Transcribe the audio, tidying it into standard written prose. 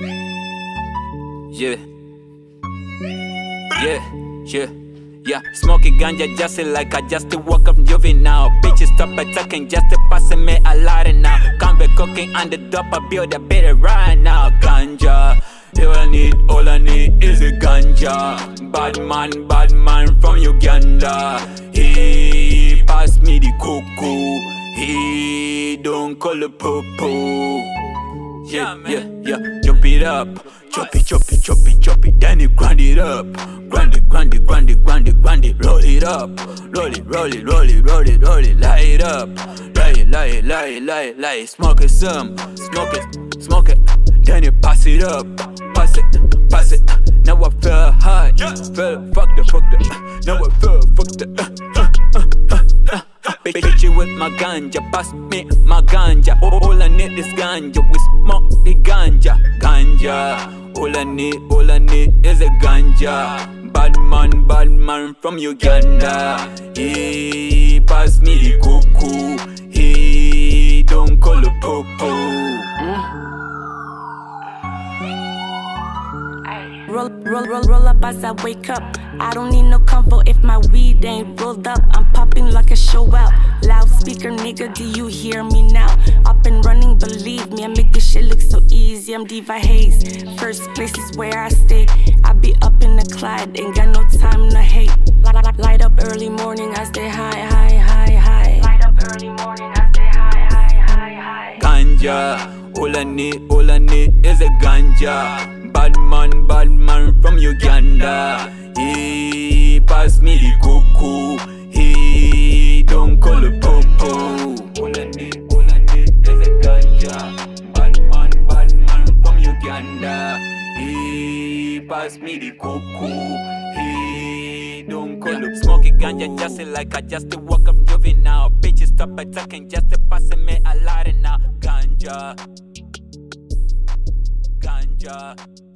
Yeah. Yeah, smoking ganja just like I just woke up juvenile. Bitches stop attacking just passing me a lot now. Can't be cooking on the dope, I build a better right now. Ganja, all I need is a ganja. Bad man from Uganda. He pass me the cocoa. He don't call it poo-poo. Yeah, chop it up, chop it, then you grind it up, grind it, roll it up, roll it, light it up, light, smoke it some, smoke it, then you pass it up, pass it, now I feel hot, feel fucked up, now I feel fucked up, bitch with my ganja, pass me my ganja. All I need is ganja, we smoke the ganja. All I need is a ganja. Bad man from Uganda. He pass me the cocoa. He don't call it poo-poo. Roll up as I wake up. I don't need no comfort if my weed ain't rolled up. I'm popping like a show out. Loudspeaker, nigga, do you hear me now? Up and running, believe me, I make this shit look so easy. I'm Diva Hayes. First place is where I stay. I be up in the Clyde, ain't got no time to hate. Light up early morning, I stay high. Light up early morning, I stay high. Ganja, all I need is a ganja. Bad man from Uganda. He pass me the cocoa. He don't call it poo-poo. All I need is a ganja. Bad man from Uganda. He pass me the cocoa. He don't call it smoking ganja just like I just woke up juvenile. Bitches stop attacking just passing me a lot now. Ganja.